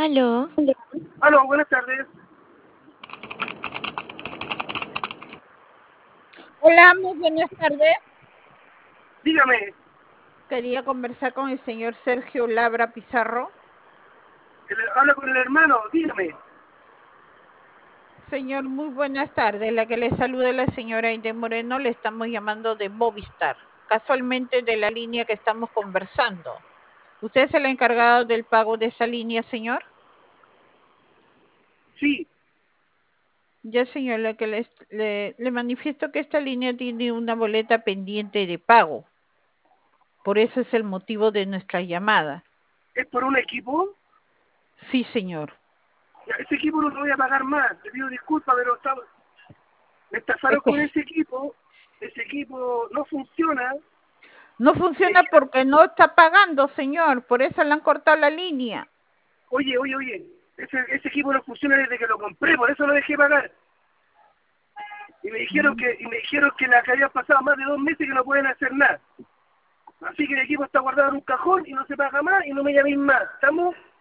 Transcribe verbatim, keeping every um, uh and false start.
Aló. Aló, buenas tardes. Hola, muy buenas tardes. Dígame. Quería conversar con el señor Sergio Labra Pizarro. Habla con el hermano, dígame. Señor, muy buenas tardes. La que le saluda es la señora Aide Moreno. Le estamos llamando de Movistar, casualmente de la línea que estamos conversando. ¿Usted es el encargado del pago de esa línea, señor? Sí. Ya, señor, la que le, le, le manifiesto que esta línea tiene una boleta pendiente de pago. Por eso es el motivo de nuestra llamada. ¿Es por un equipo? Sí, señor. Ya, ese equipo no lo voy a pagar más. Le pido disculpas, pero está... me estafaron Es que... con ese equipo. Ese equipo no funciona. No funciona Eh, porque no está pagando, señor. Por eso le han cortado la línea. Oye, oye, oye. Ese, ese equipo no funciona desde que lo compré, por eso lo dejé pagar. Y me dijeron que y me dijeron que la que habían pasado más de dos meses que no pueden hacer nada. Así que el equipo está guardado en un cajón y no se paga más y no me llaméis más. ¿Estamos?